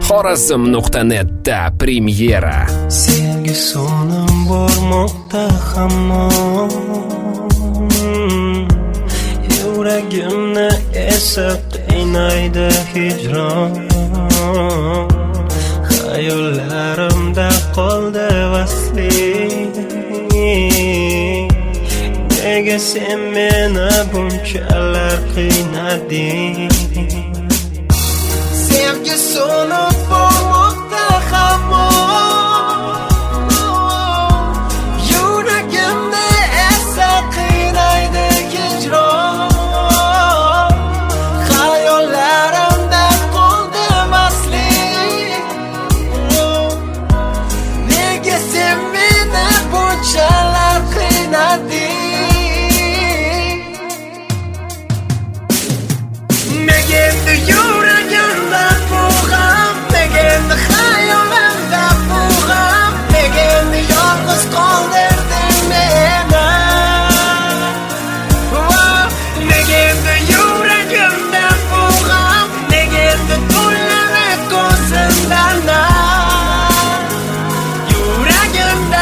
Xorazm.net'da premyera. Sevgi so'nim bormoqda hamon, yuragimni esa qiynaydi hijron. Xayollarimda qoldi vasling, nega sen meni bunchalar qiynading? Sevgi so'nib bormoqda hamon, yuragimni esa qiynaydi hijron. Xayollarimda qoldi vasling, nega sen meni bunchalar qiynading? Nega endi yuragimda bu g'am, nega endi xayolimda bu g'am, nega endi yolg'iz qoldirding meni? Nega endi yuragimda bu g'am, nega endi tunlari ko'zimdan yuragimda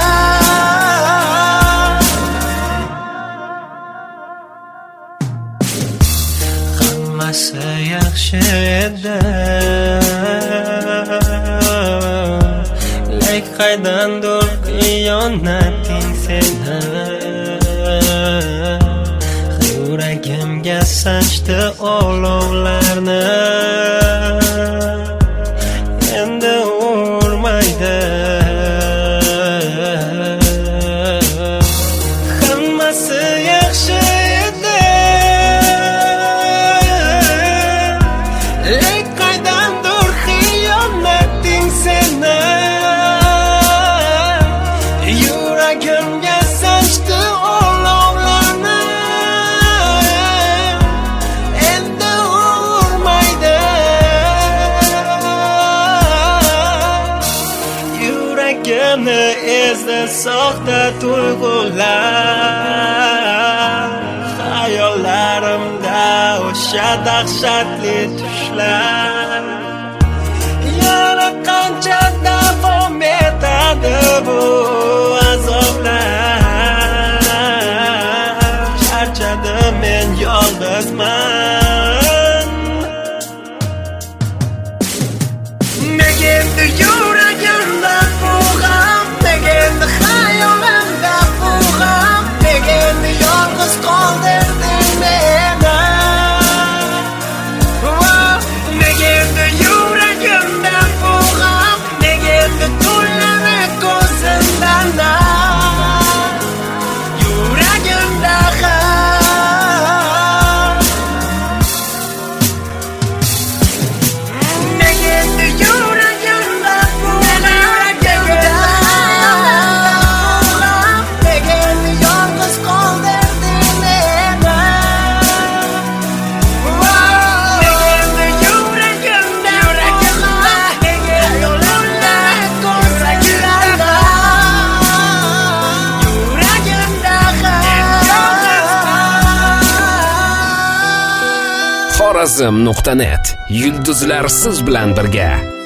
hammasi yaxshi edi, lek qaydandir xiyonating seni yuragimga sanchdi olovlarni, endi urmaydi. Hammasi yaxshi edi, lek qaydandir xiyonating seni yuragimga sanchdi olovlarni, endi urmaydi. Yuragimni ezdi soxta tuyg'ular, xayollarimda o'sha dahshatli tushlar. Yana qancha davom etadi bu azoblar? Charchadim, men yolg'izman. Nega endi yuragimda bu g'am, nega endi xayolimda bu g'am, nega endi yolg'iz qoldirding meni? Nega endi yuragimda bu g'am, nega endi tunlari ko'zimdan yuragimda nega endi yuragimda bu g'am, nega endi yolg'iz qoldirding meni? Nega endi yuragimda xayolimda ko'zimdan yuragimda Xorazm.net, yulduzlar siz bilan birga.